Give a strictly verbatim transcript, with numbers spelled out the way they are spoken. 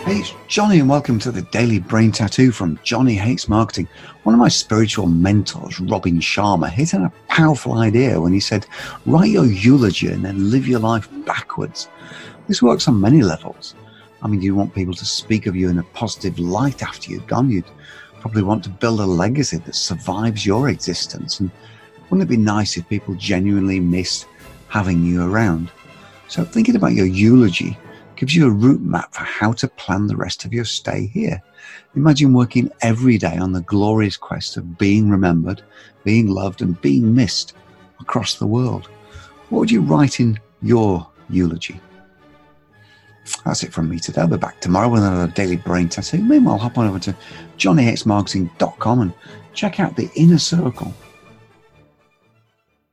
Hey, it's Johnny and welcome to the Daily Brain Tattoo from Johnny Hates Marketing. One of my spiritual mentors, Robin Sharma, hit on a powerful idea when he said, write your eulogy and then live your life backwards. This works on many levels. I mean, you want people to speak of you in a positive light after you're gone. You'd probably want to build a legacy that survives your existence. And wouldn't it be nice if people genuinely missed having you around? So thinking about your eulogy gives you a route map for how to plan the rest of your stay here. Imagine working every day on the glorious quest of being remembered, being loved, and being missed across the world. What would you write in your eulogy? That's it from me today. I'll be back tomorrow with another Daily Brain Tattoo. Meanwhile, hop on over to johnny hates marketing dot com and check out the Inner Circle.